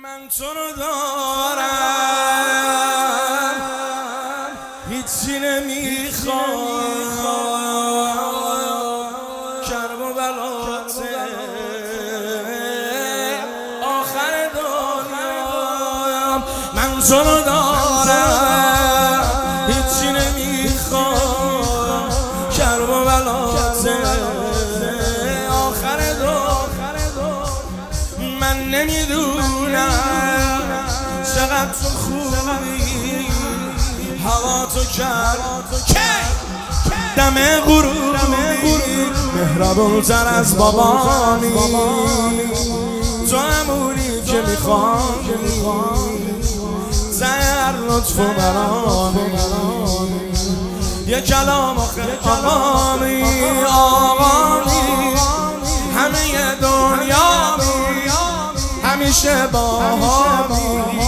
من تو رو دارم هیچی نمیخوام کرب و بلاته آخر دنیا من تو رو دارم هیچی نمیخوام کرب و بلاته آخر دنیا من نمیدونم چقدر تو خوبی هوا تو کرد دم غروبی مهربون‌تر از بابانی تو همونی که میخوانی زهر لطف و مرانی یه کلام آقامی همه دنیا همیشه با همی